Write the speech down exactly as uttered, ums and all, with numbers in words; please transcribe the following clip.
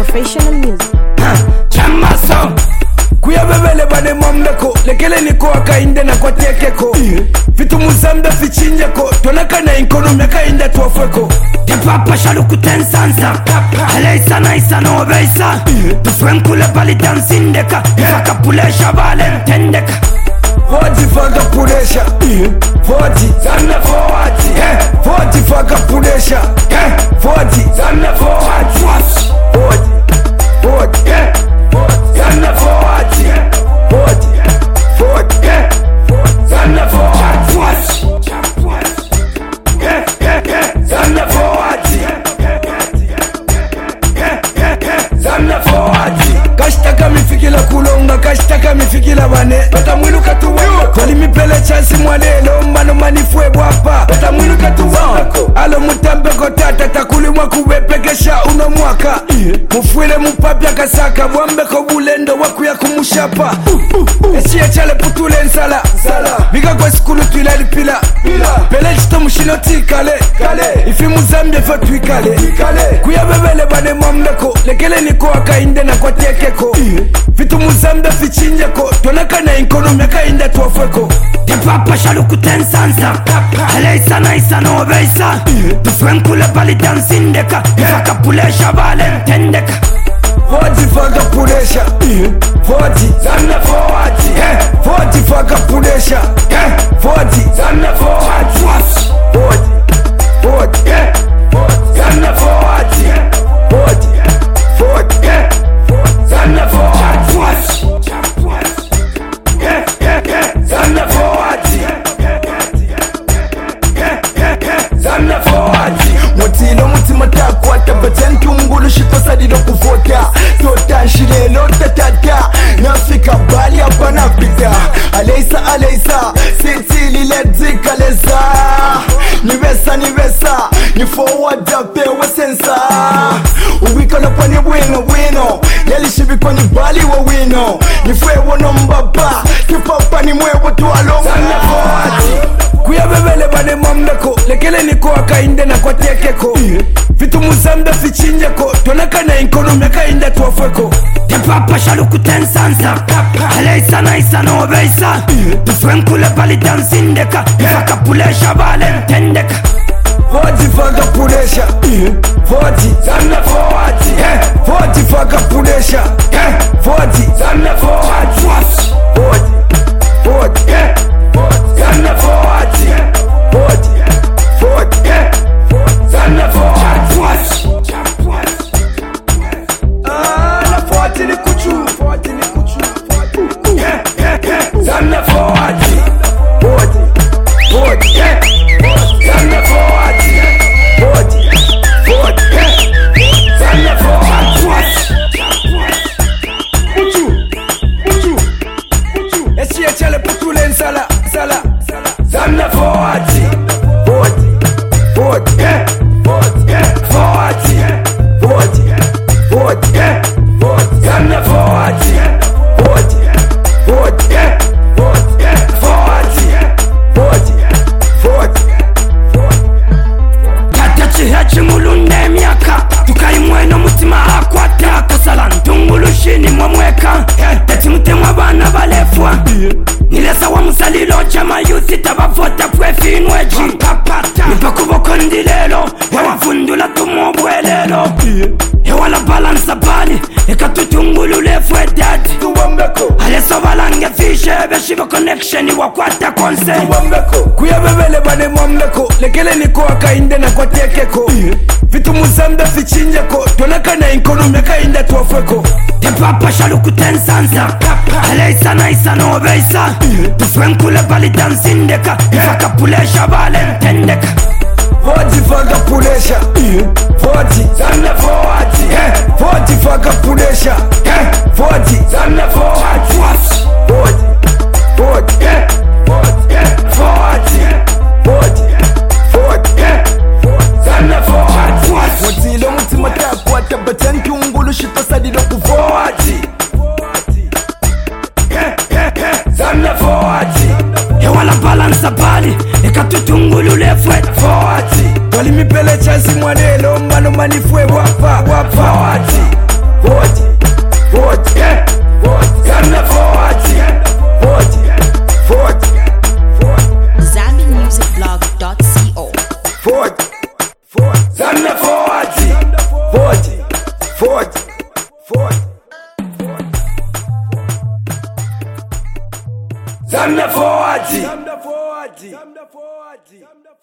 Professional music. Chamaso kuya bebele bane mamleko lekele niko akainde na kwa tekeko vitu muzambe fichinjeko tonaka na ekonomi akainde tuwafweko te papa shaluku tensansa aleisa na isa no obeisa tufwenkule bali dansindeka ifaka pulesha bale ntendeka Forty faka pulesha Forty Zanna forty Forty faka pulesha Forty Zanna forty Forty Forty Zanna forty Forty Forty Zanna forty Zanna forty Zanna forty Kashtaka mifikila kulonga kashtaka mifikila bane Bata mwilu katu wako Wali mipele chansi mwalelo Mbano manifwe wapa Bata mwilu katu wako Alo mutambe kotata Takuli mwaku wepekesha uno mwaka Mufwile mupapya kasaka Wambeko bulendo waku ya kumushapa Echiye chale putule nsala Biga kwa sikulu tuilali pila Pele chito mushino tikale Ifi muzambye fa tuikale Kuya bebele bane mamleko Lekele niko akainde na kwa tekeko vitu muzambe fichinjeko tonaka na ekonomi akainde tuwafweko te papa shaluku tensansa aleisa na isa no obeisa tufwenkule bali dansindeka ifaka pulesha bale ntendeka Forty faka pulesha Forty Zanna forty Forty faka pulesha Forty Zanna forty Forty Forty Zanna forty Forty Forty Zanna forty Zanna forty Zanna forty Motilo mutima takwata Batenki ungulu shito sadilo kufota Tota nshilelo tatata Nafika bali hapa napita Aleisa aleisa Siti lile dzika leza Nivesa nivesa Ni forward apewe sensa Uwika na pani wino wino Yali shibiko ni bali wa wino Nifwe wono mbaba Kipapa ni mwewo tuwalonga Zanna forty Kuya bebele bane mamleko lekele niko akainde na kwa tekeko vitu muzambe fichinjeko tonaka na ekonomi akainde tuwafweko te papa shaluku tensansa aleisa na isa no obeisa tufwenkule bali dansindeka ifaka pulesha bale ntendeka Forty faka pulesha Forty Zanna forty Forty faka pulesha Forty Zanna forty Forty Forty Zanna forty Forty Forty Zanna forty Ah, la forty ni kuchu Forty ni kuchu Zanna forty Forty Forty Zanna forty Forty Forty Zanna forty Kuchu Kuchu Kuchu Echiye chale putule nsala Sala Zanna forty Forty Forty Forty Forty Forty Forty Zanna forty Forty Forty Forty Forty Tata chihachi mulunde miaka Tukai mweno mutima akwata Kasala ntungulu shini mwamweka Tati mutemwa bana balefwa Nilesa wa musalilo chama yusi tabafota pwefi inweji Nipa kuboko ndilelo Hewa fundula tumobwelelo Hewa la balansa bali Eka tutungulu lefwe dad Aleso balange fishe Beshiva connection wakwata konse Kuya bebele bane mamleko lekele niko akainde na kwa tekeko vitu muzambe fichinjeko tonaka na ekonomi akainde tuwafweko te papa shaluku tensansa aleisa na isa no obeisa tufwenkule bali dansindeka ifaka pulesha bale ntendeka Forty faka pulesha Forty Zanna forty Forty faka pulesha Forty Zanna forty Forty Forty Forty Forty Zanna forty Motilo mutima takwata Batenki ungulu shito sadilo kufoti Zanna forty Hewa la balansa bali Eka tutungulu lefwe forty Wali mipele chansi mwanelo Mbano manifwe wapa Wapa forty zamda forward